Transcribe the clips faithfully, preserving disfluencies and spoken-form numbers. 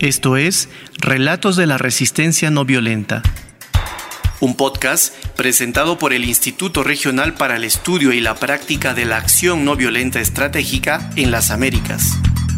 Esto es Relatos de la Resistencia No Violenta, un podcast presentado por el Instituto Regional para el Estudio y la Práctica de la Acción No Violenta Estratégica en las Américas.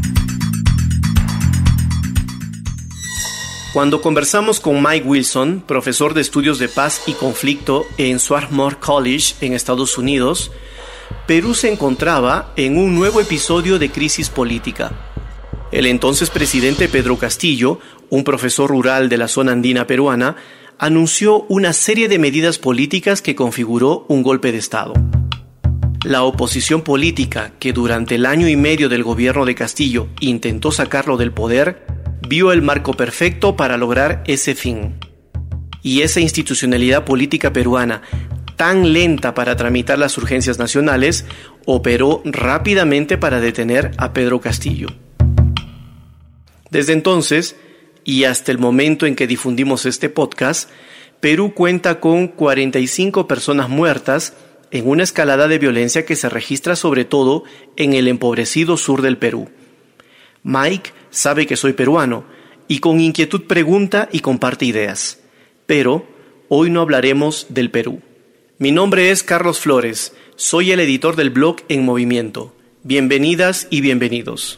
Cuando conversamos con Mike Wilson, profesor de Estudios de Paz y Conflicto en Swarthmore College en Estados Unidos, Perú se encontraba en un nuevo episodio de crisis política. El entonces presidente Pedro Castillo, un profesor rural de la zona andina peruana, anunció una serie de medidas políticas que configuró un golpe de Estado. La oposición política, que durante el año y medio del gobierno de Castillo intentó sacarlo del poder, vio el marco perfecto para lograr ese fin. Y esa institucionalidad política peruana, tan lenta para tramitar las urgencias nacionales, operó rápidamente para detener a Pedro Castillo. Desde entonces, y hasta el momento en que difundimos este podcast, Perú cuenta con cuarenta y cinco personas muertas en una escalada de violencia que se registra sobre todo en el empobrecido sur del Perú. Mike sabe que soy peruano y con inquietud pregunta y comparte ideas. Pero hoy no hablaremos del Perú. Mi nombre es Carlos Flores, soy el editor del blog En Movimiento. Bienvenidas y bienvenidos.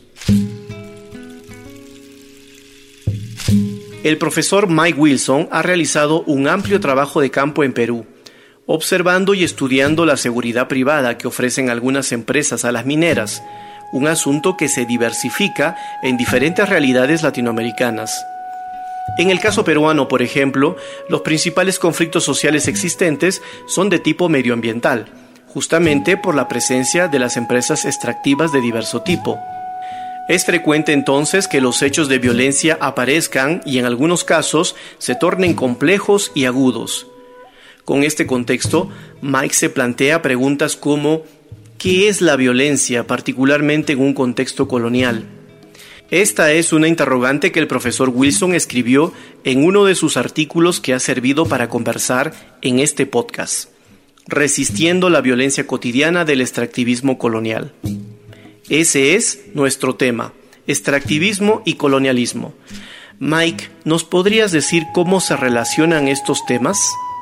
El profesor Mike Wilson ha realizado un amplio trabajo de campo en Perú, observando y estudiando la seguridad privada que ofrecen algunas empresas a las mineras, un asunto que se diversifica en diferentes realidades latinoamericanas. En el caso peruano, por ejemplo, los principales conflictos sociales existentes son de tipo medioambiental, justamente por la presencia de las empresas extractivas de diverso tipo. Es frecuente entonces que los hechos de violencia aparezcan y en algunos casos se tornen complejos y agudos. Con este contexto, Mike se plantea preguntas como ¿qué es la violencia, particularmente en un contexto colonial? Esta es una interrogante que el profesor Wilson escribió en uno de sus artículos que ha servido para conversar en este podcast, Resistiendo la violencia cotidiana del extractivismo colonial. Ese es nuestro tema, extractivismo y colonialismo. Mike, ¿nos podrías decir cómo se relacionan estos temas?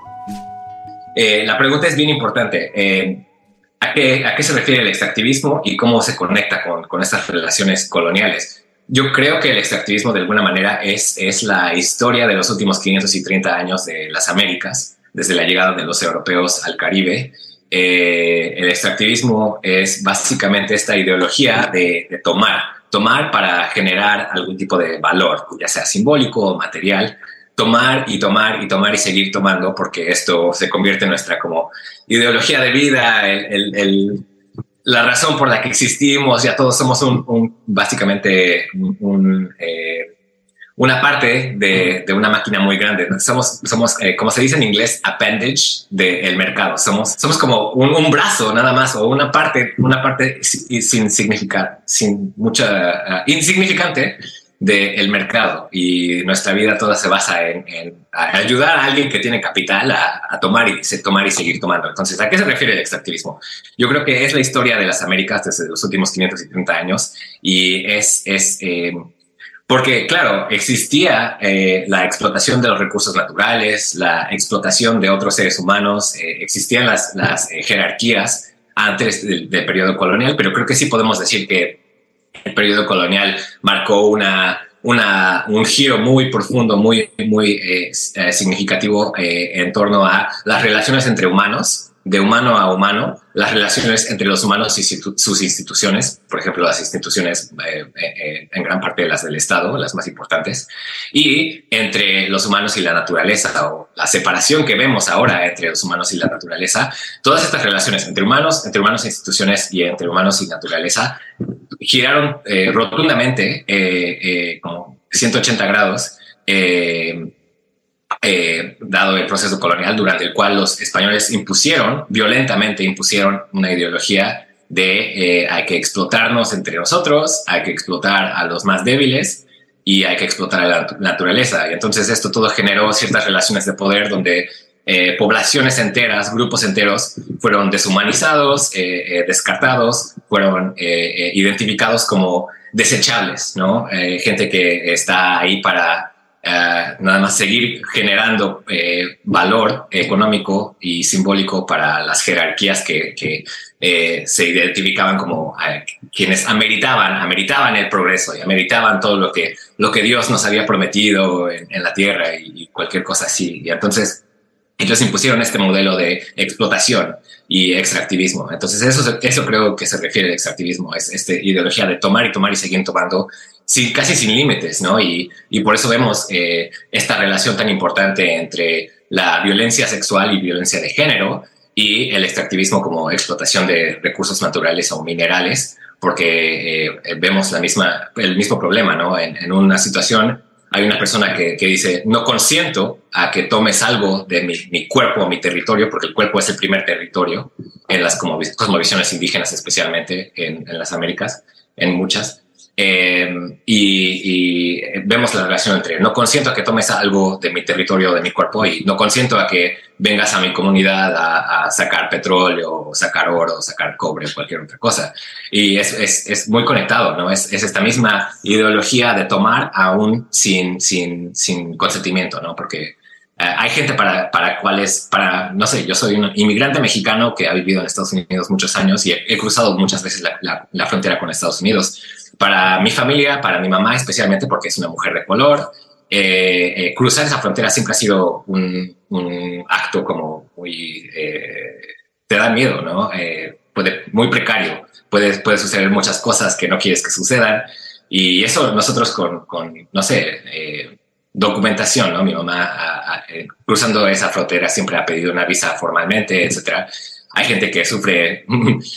Eh, la pregunta es bien importante. Eh, ¿a, qué, ¿A qué se refiere el extractivismo y cómo se conecta con, con estas relaciones coloniales? Yo creo que el extractivismo de alguna manera es, es la historia de los últimos quinientos treinta años de las Américas, desde la llegada de los europeos al Caribe. Eh, el extractivismo es básicamente esta ideología de, de tomar, tomar para generar algún tipo de valor, ya sea simbólico o material, tomar y tomar y tomar y seguir tomando, porque esto se convierte en nuestra como ideología de vida, el, el, el, la razón por la que existimos. Ya todos somos un, un básicamente un, un eh, una parte de, de una máquina muy grande. Somos, somos eh, como se dice en inglés, appendage del mercado. Somos, somos como un, un brazo nada más, o una parte, una parte sin significar, sin mucha, uh, insignificante del mercado. Y nuestra vida toda se basa en, en ayudar a alguien que tiene capital a, a tomar y se, tomar y seguir tomando. Entonces, ¿a qué se refiere el extractivismo? Yo creo que es la historia de las Américas desde los últimos quinientos treinta años y es, es, eh, Porque, claro, existía eh, la explotación de los recursos naturales, la explotación de otros seres humanos, eh, existían las, las eh, jerarquías antes del, del periodo colonial, pero creo que sí podemos decir que el periodo colonial marcó una, una, un giro muy profundo, muy, muy eh, eh, significativo eh, en torno a las relaciones entre humanos, de humano a humano, las relaciones entre los humanos y sus instituciones, por ejemplo, las instituciones eh, eh, en gran parte de las del Estado, las más importantes, y entre los humanos y la naturaleza, o la separación que vemos ahora entre los humanos y la naturaleza. Todas estas relaciones entre humanos, entre humanos e instituciones y entre humanos y naturaleza giraron eh, rotundamente, eh, eh, como ciento ochenta grados, eh, Eh, dado el proceso colonial durante el cual los españoles impusieron, violentamente impusieron una ideología de eh, hay que explotarnos entre nosotros, hay que explotar a los más débiles y hay que explotar a la naturaleza. Y entonces esto todo generó ciertas relaciones de poder donde eh, poblaciones enteras, grupos enteros fueron deshumanizados, eh, eh, descartados, fueron eh, eh, identificados como desechables, ¿no? Eh, gente que está ahí para uh, nada más seguir generando eh, valor económico y simbólico para las jerarquías que, que eh, se identificaban como eh, quienes ameritaban, ameritaban el progreso y ameritaban todo lo que, lo que Dios nos había prometido en, en la tierra y, y cualquier cosa así. Y entonces ellos impusieron este modelo de explotación y extractivismo. Entonces eso, eso creo que se refiere al extractivismo, es esta ideología de tomar y tomar y seguir tomando sin, casi sin límites, ¿no? Y, y por eso vemos eh, esta relación tan importante entre la violencia sexual y violencia de género y el extractivismo como explotación de recursos naturales o minerales, porque eh, vemos la misma, el mismo problema, ¿no? En, en una situación hay una persona que, que dice, no consiento a que tomes algo de mi, mi cuerpo o mi territorio, porque el cuerpo es el primer territorio en las cosmovisiones indígenas, especialmente en, en las Américas, en muchas. Eh, y, y vemos la relación entre no consiento a que tomes algo de mi territorio, de mi cuerpo, y no consiento a que vengas a mi comunidad a, a sacar petróleo, o sacar oro, o sacar cobre, o cualquier otra cosa. Y es, es, es muy conectado, ¿no? Es, es esta misma ideología de tomar aún sin, sin, sin consentimiento, ¿no? Porque Uh, hay gente para, para cuales, para, no sé, yo soy un inmigrante mexicano que ha vivido en Estados Unidos muchos años y he, he cruzado muchas veces la, la, la frontera con Estados Unidos. Para mi familia, para mi mamá especialmente, porque es una mujer de color, eh, eh, cruzar esa frontera siempre ha sido un, un acto como muy, eh, te da miedo, ¿no? Eh, puede, muy precario, puede, puede suceder muchas cosas que no quieres que sucedan y eso nosotros con, con no sé, eh, documentación, ¿no? Mi mamá a, a, eh, cruzando esa frontera siempre ha pedido una visa formalmente, etcétera. Hay gente que sufre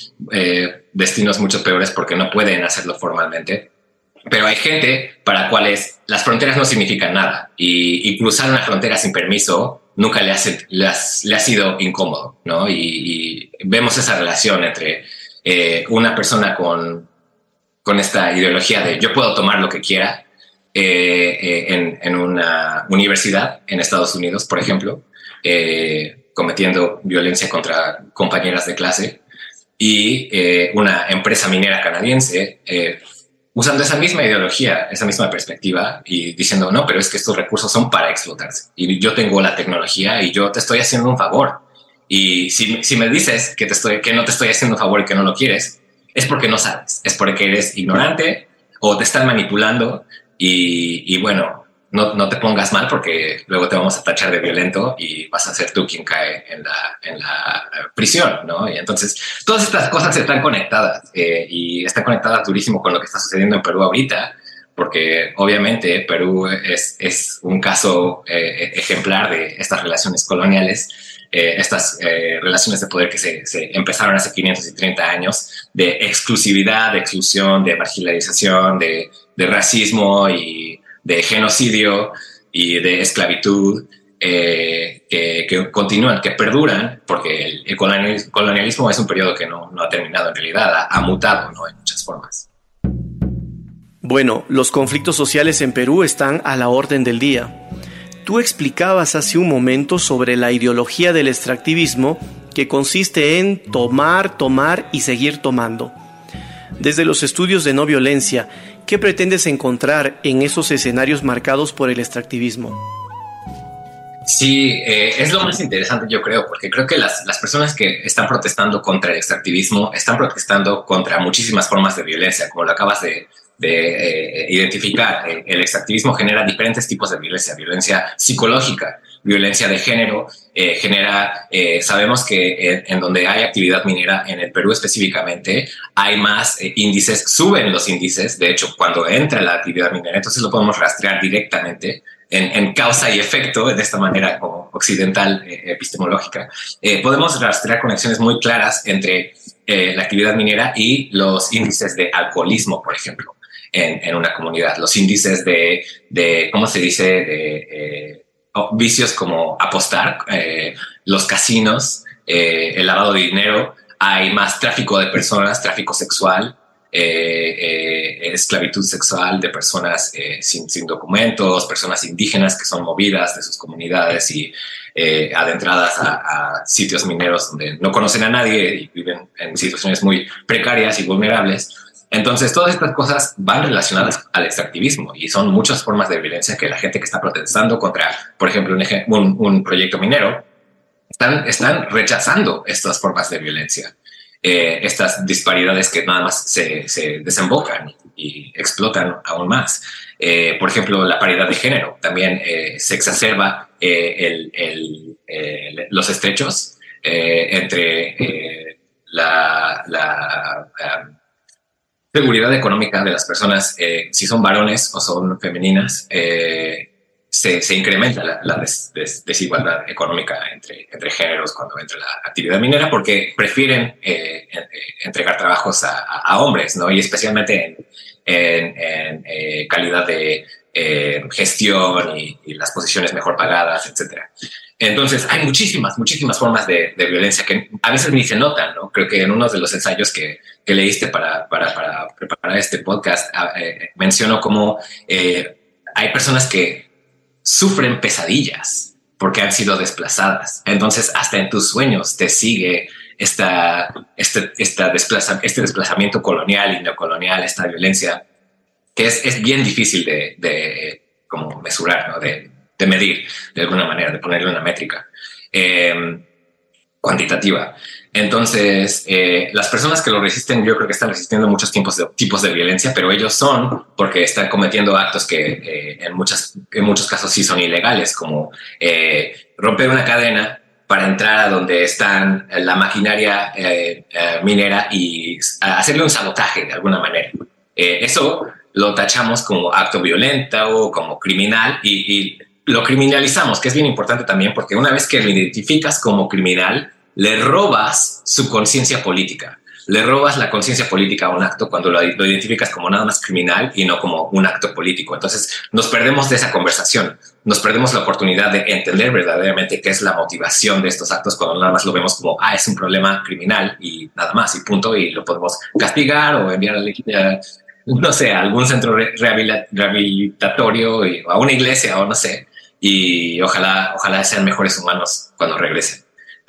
eh, destinos mucho peores porque no pueden hacerlo formalmente, pero hay gente para cuales las fronteras no significan nada y, y cruzar una frontera sin permiso nunca le, hace, le, has, le ha sido incómodo, ¿no? Y, y vemos esa relación entre eh, una persona con, con esta ideología de yo puedo tomar lo que quiera, Eh, eh, en, en una universidad en Estados Unidos, por ejemplo, eh, cometiendo violencia contra compañeras de clase y eh, una empresa minera canadiense eh, usando esa misma ideología, esa misma perspectiva y diciendo, no, pero es que estos recursos son para explotarse y yo tengo la tecnología y yo te estoy haciendo un favor y si, si me dices que, te estoy, que no te estoy haciendo un favor y que no lo quieres, es porque no sabes, es porque eres ignorante o te están manipulando. Y, y bueno, no, no te pongas mal porque luego te vamos a tachar de violento y vas a ser tú quien cae en la, en la prisión, ¿no? Y entonces todas estas cosas están conectadas eh, y están conectadas durísimo con lo que está sucediendo en Perú ahorita, porque obviamente Perú es, es un caso eh, ejemplar de estas relaciones coloniales, eh, estas eh, relaciones de poder que se, se empezaron hace quinientos treinta años, de exclusividad, de exclusión, de marginalización, de de racismo y de genocidio y de esclavitud eh, que, que continúan, que perduran, porque el, el colonialismo es un periodo que no, no ha terminado en realidad, ha, ha mutado, ¿no? En muchas formas. Bueno, los conflictos sociales en Perú están a la orden del día. Tú explicabas hace un momento sobre la ideología del extractivismo que consiste en tomar, tomar y seguir tomando. Desde los estudios de no violencia, ¿qué pretendes encontrar en esos escenarios marcados por el extractivismo? Sí, eh, es lo más interesante, yo creo, porque creo que las, las personas que están protestando contra el extractivismo están protestando contra muchísimas formas de violencia, como lo acabas de, de eh, identificar. El, el extractivismo genera diferentes tipos de violencia, violencia psicológica, violencia de género, eh, genera, eh, sabemos que en, en donde hay actividad minera, en el Perú específicamente, hay más eh, índices, suben los índices, de hecho, cuando entra la actividad minera, entonces lo podemos rastrear directamente en, en causa y efecto, de esta manera como occidental eh, epistemológica. Eh, podemos rastrear conexiones muy claras entre eh, la actividad minera y los índices de alcoholismo, por ejemplo, en, en una comunidad, los índices de, de ¿cómo se dice?, de... Eh, vicios como apostar, eh, los casinos, eh, el lavado de dinero, hay más tráfico de personas, tráfico sexual, eh, eh, esclavitud sexual de personas eh, sin, sin documentos, personas indígenas que son movidas de sus comunidades y eh, adentradas a, a sitios mineros donde no conocen a nadie y viven en situaciones muy precarias y vulnerables. Entonces, todas estas cosas van relacionadas al extractivismo y son muchas formas de violencia que la gente que está protestando contra, por ejemplo, un, un, un proyecto minero, están, están rechazando estas formas de violencia, eh, estas disparidades que nada más se, se desembocan y explotan aún más. Eh, por ejemplo, la paridad de género también eh, se exacerba eh, el, el, eh, los estrechos eh, entre eh, la... la um, seguridad económica de las personas, eh, si son varones o son femeninas, eh, se, se incrementa la, la des, des, desigualdad económica entre, entre géneros cuando entra la actividad minera, porque prefieren eh, en, entregar trabajos a, a, a hombres, ¿no? Y especialmente en, en, en eh, calidad de eh, gestión y, y las posiciones mejor pagadas, etcétera. Entonces, hay muchísimas, muchísimas formas de, de violencia que a veces ni se notan, ¿no? Creo que en uno de los ensayos que, que leíste para, para, para preparar este podcast, eh, menciono cómo eh, hay personas que sufren pesadillas porque han sido desplazadas. Entonces, hasta en tus sueños te sigue esta, este, esta desplaza, este desplazamiento colonial y neocolonial, esta violencia, que es, es bien difícil de, de como mesurar, ¿no? De, de medir de alguna manera, de ponerle una métrica eh, cuantitativa. Entonces, eh, las personas que lo resisten, yo creo que están resistiendo muchos tipos de, tipos de violencia, pero ellos son porque están cometiendo actos que eh, en, muchas, en muchos casos sí son ilegales, como eh, romper una cadena para entrar a donde están la maquinaria eh, eh, minera y hacerle un sabotaje de alguna manera. Eh, eso lo tachamos como acto violento o como criminal y, y lo criminalizamos, que es bien importante también, porque una vez que lo identificas como criminal, le robas su conciencia política. Le robas la conciencia política a un acto cuando lo, lo identificas como nada más criminal y no como un acto político. Entonces nos perdemos de esa conversación. Nos perdemos la oportunidad de entender verdaderamente qué es la motivación de estos actos cuando nada más lo vemos como, ah, es un problema criminal y nada más, y punto, y lo podemos castigar o enviar a la, no sé, a algún centro rehabilitatorio o a una iglesia o no sé. Y ojalá, ojalá sean mejores humanos cuando regresen,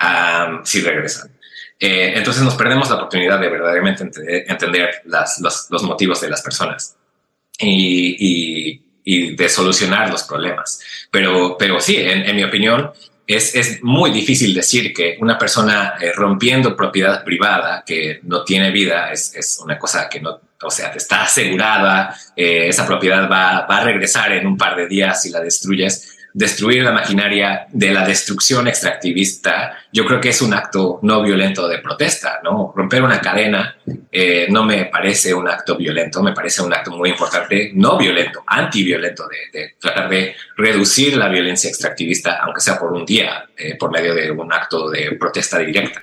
um, si regresan. Eh, entonces nos perdemos la oportunidad de verdaderamente entender, entender las, los, los motivos de las personas y, y, y de solucionar los problemas. Pero, pero sí, en, en mi opinión, es, es muy difícil decir que una persona eh, rompiendo propiedad privada que no tiene vida es, es una cosa que no, o sea, está asegurada, eh, esa propiedad va, va a regresar en un par de días si la destruyes. Destruir la maquinaria de la destrucción extractivista, yo creo que es un acto no violento de protesta, ¿no? Romper una cadena eh, no me parece un acto violento, me parece un acto muy importante, no violento, antiviolento, de, de tratar de reducir la violencia extractivista, aunque sea por un día, eh, por medio de un acto de protesta directa.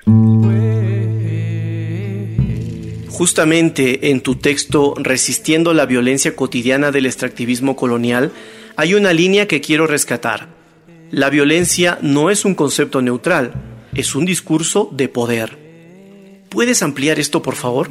Justamente en tu texto Resistiendo la violencia cotidiana del extractivismo colonial, hay una línea que quiero rescatar. La violencia no es un concepto neutral, es un discurso de poder. ¿Puedes ampliar esto, por favor?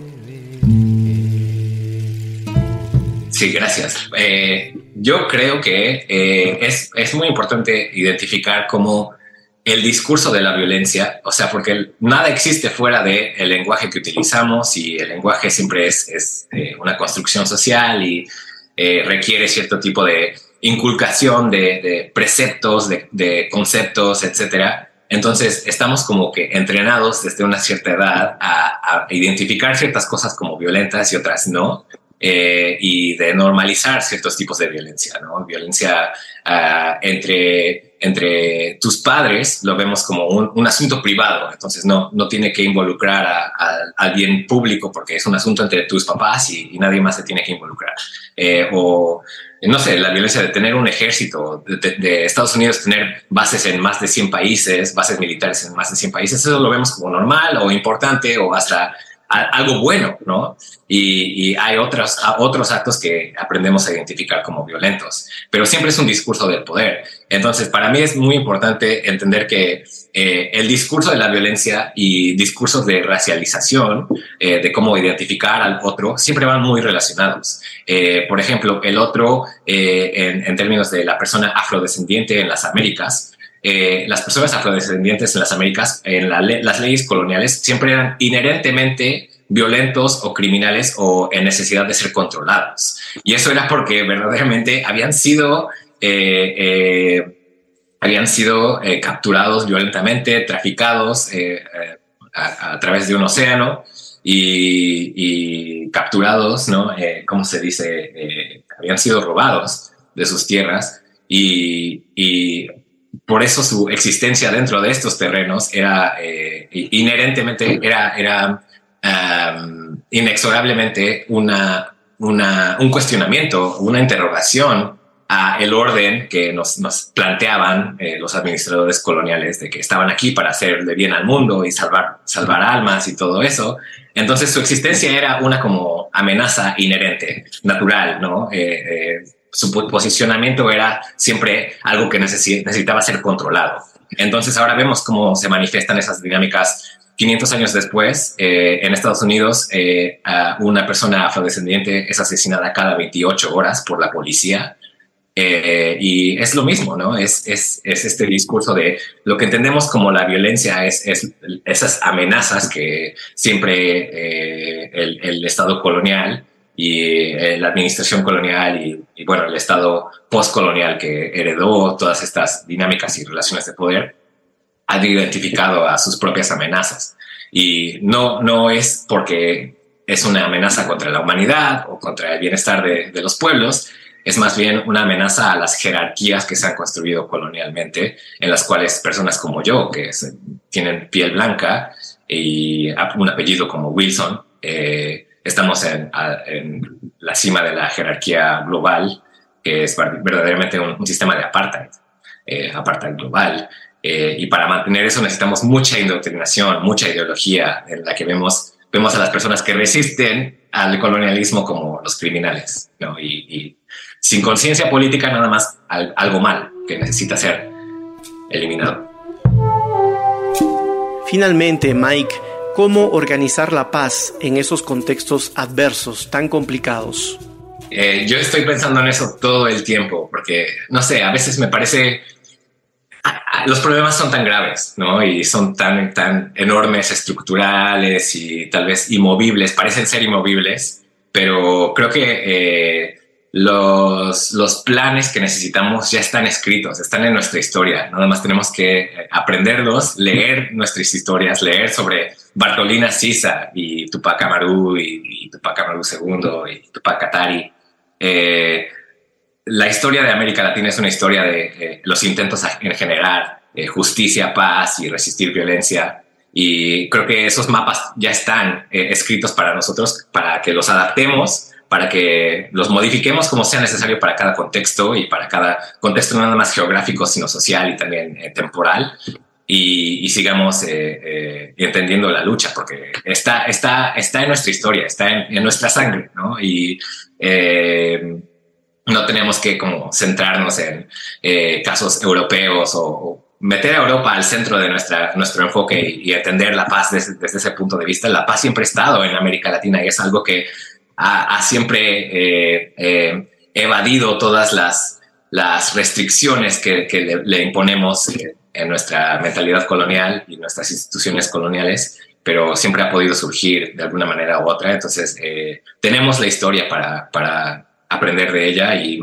Sí, gracias. Eh, yo creo que eh, es, es muy importante identificar cómo el discurso de la violencia, o sea, porque nada existe fuera del lenguaje que utilizamos y el lenguaje siempre es, es eh, una construcción social y eh, requiere cierto tipo de inculcación de, de preceptos, de, de conceptos, etcétera. Entonces estamos como que entrenados desde una cierta edad a, a identificar ciertas cosas como violentas y otras no, eh, y de normalizar ciertos tipos de violencia, ¿no? Violencia uh, entre, entre tus padres lo vemos como un, un asunto privado, entonces no, no tiene que involucrar a, a, al bien público porque es un asunto entre tus papás y, y nadie más se tiene que involucrar. Eh, o no sé, la violencia de tener un ejército, de, de, de Estados Unidos tener bases en más de cien países, bases militares en más de cien países, eso lo vemos como normal o importante o hasta a, algo bueno, ¿no? Y, y hay otros, otros actos que aprendemos a identificar como violentos, pero siempre es un discurso del poder. Entonces, para mí es muy importante entender que eh, el discurso de la violencia y discursos de racialización, eh, de cómo identificar al otro, siempre van muy relacionados. Eh, por ejemplo, el otro, eh, en, en términos de la persona afrodescendiente en las Américas, Eh, las personas afrodescendientes en las Américas, en la le- las leyes coloniales, siempre eran inherentemente violentos o criminales o en necesidad de ser controlados. Y eso era porque verdaderamente habían sido, eh, eh, habían sido eh, capturados violentamente, traficados eh, eh, a, a través de un océano y, y capturados, ¿no? Eh, ¿Cómo se dice? Eh, habían sido robados de sus tierras y, y por eso su existencia dentro de estos terrenos era eh, inherentemente, era, era um, inexorablemente una, una, un cuestionamiento, una interrogación a el orden que nos, nos planteaban eh, los administradores coloniales de que estaban aquí para hacerle bien al mundo y salvar, salvar almas y todo eso. Entonces su existencia era una como amenaza inherente, natural, ¿no? Eh, eh, su posicionamiento era siempre algo que necesitaba ser controlado. Entonces ahora vemos cómo se manifiestan esas dinámicas quinientos años después. Eh, en Estados Unidos, eh, una persona afrodescendiente es asesinada cada veintiocho horas por la policía. Eh, y es lo mismo, ¿no? Es, es, es este discurso de lo que entendemos como la violencia, es, es esas amenazas que siempre eh, el, el Estado colonial y eh, la administración colonial y, y, bueno, el Estado postcolonial que heredó todas estas dinámicas y relaciones de poder, han identificado a sus propias amenazas. Y no, no es porque es una amenaza contra la humanidad o contra el bienestar de, de los pueblos, es más bien una amenaza a las jerarquías que se han construido colonialmente, en las cuales personas como yo, que es, tienen piel blanca y un apellido como Wilson, eh, estamos en, en la cima de la jerarquía global, que es verdaderamente un, un sistema de apartheid, eh, apartheid global. Eh, y para mantener eso necesitamos mucha indoctrinación, mucha ideología en la que vemos, vemos a las personas que resisten al colonialismo como los criminales, ¿no? Y, y sin conciencia política, nada más al, algo mal que necesita ser eliminado. Finalmente, Mike, ¿cómo organizar la paz en esos contextos adversos tan complicados? Eh, yo estoy pensando en eso todo el tiempo, porque, no sé, a veces me parece... Los problemas son tan graves, ¿no? Y son tan, tan enormes, estructurales y tal vez inmovibles, parecen ser inmovibles, pero creo que eh, los, los planes que necesitamos ya están escritos, están en nuestra historia. Nada más tenemos que aprenderlos, leer nuestras historias, leer sobre Bartolina Sisa y Tupac Amaru y, y Tupac Amaru segundo y Tupac Katari. Eh, La historia de América Latina es una historia de eh, los intentos en generar eh, justicia, paz y resistir violencia. Y creo que esos mapas ya están eh, escritos para nosotros, para que los adaptemos, para que los modifiquemos como sea necesario para cada contexto y para cada contexto no nada más geográfico, sino social y también eh, temporal. Y, y sigamos eh, eh, entendiendo la lucha, porque está, está, está en nuestra historia, está en, en nuestra sangre, ¿no? Y... Eh, no tenemos que como centrarnos en eh, casos europeos o, o meter a Europa al centro de nuestra, nuestro enfoque y, y entender la paz desde, desde ese punto de vista. La paz siempre ha estado en América Latina y es algo que ha, ha siempre eh, eh, evadido todas las, las restricciones que, que le, le imponemos eh, en nuestra mentalidad colonial y nuestras instituciones coloniales, pero siempre ha podido surgir de alguna manera u otra. Entonces, eh, tenemos la historia para... para aprender de ella y,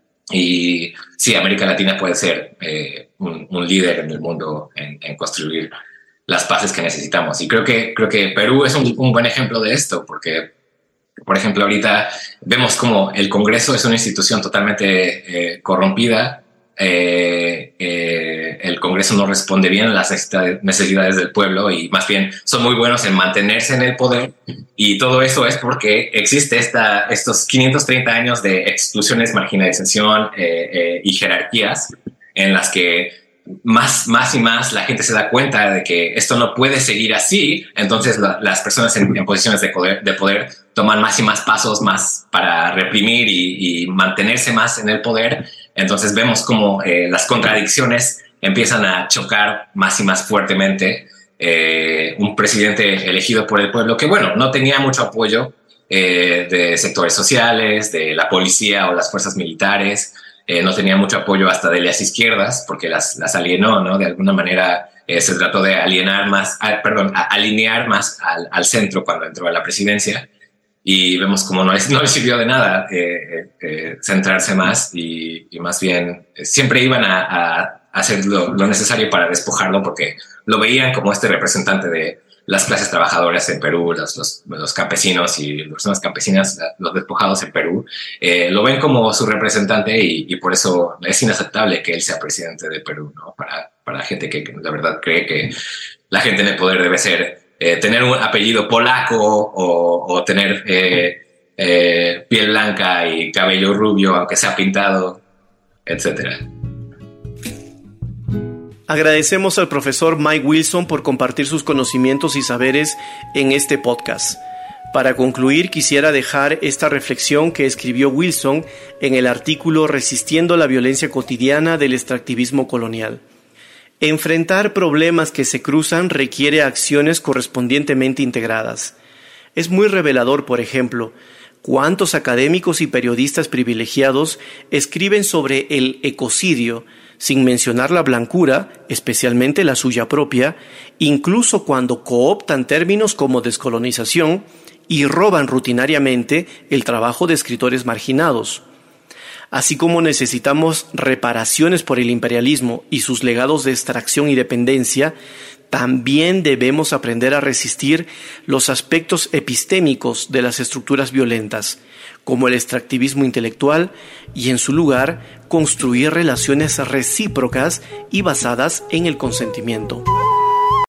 y sí, América Latina puede ser eh, un, un líder en el mundo en, en construir las paces que necesitamos. Y creo que, creo que Perú es un, un buen ejemplo de esto, porque, por ejemplo, ahorita vemos como el Congreso es una institución totalmente eh, corrompida. Eh, eh, el Congreso no responde bien a las necesidades, necesidades del pueblo y más bien son muy buenos en mantenerse en el poder, y todo eso es porque existe esta, estos quinientos treinta años de exclusiones, marginalización eh, eh, y jerarquías en las que más, más y más la gente se da cuenta de que esto no puede seguir así. Entonces la, las personas en, en posiciones de poder, de poder toman más y más pasos más para reprimir y, y mantenerse más en el poder. Entonces vemos cómo eh, las contradicciones empiezan a chocar más y más fuertemente. Eh, un presidente elegido por el pueblo que, bueno, no tenía mucho apoyo eh, de sectores sociales, de la policía o las fuerzas militares, eh, no tenía mucho apoyo hasta de las izquierdas porque las, las alienó, ¿no? De alguna manera eh, se trató de alienar más, ah, perdón, a, alinear más al, al centro cuando entró a la presidencia. Y vemos como no, es, no le sirvió de nada eh, eh, centrarse más y, y más bien eh, siempre iban a, a hacer lo, lo necesario para despojarlo porque lo veían como este representante de las clases trabajadoras en Perú, los, los, los campesinos y las personas campesinas, los despojados en Perú, eh, lo ven como su representante y, y por eso es inaceptable que él sea presidente de Perú, ¿no? Para, para gente que la verdad cree que la gente en el poder debe ser Eh, tener un apellido polaco o, o tener eh, eh, piel blanca y cabello rubio, aunque sea pintado, etcétera. Agradecemos al profesor Mike Wilson por compartir sus conocimientos y saberes en este podcast. Para concluir, quisiera dejar esta reflexión que escribió Wilson en el artículo Resistiendo la violencia cotidiana del extractivismo colonial. Enfrentar problemas que se cruzan requiere acciones correspondientemente integradas. Es muy revelador, por ejemplo, cuántos académicos y periodistas privilegiados escriben sobre el ecocidio, sin mencionar la blancura, especialmente la suya propia, incluso cuando cooptan términos como descolonización y roban rutinariamente el trabajo de escritores marginados. Así como necesitamos reparaciones por el imperialismo y sus legados de extracción y dependencia, también debemos aprender a resistir los aspectos epistémicos de las estructuras violentas, como el extractivismo intelectual, y en su lugar construir relaciones recíprocas y basadas en el consentimiento.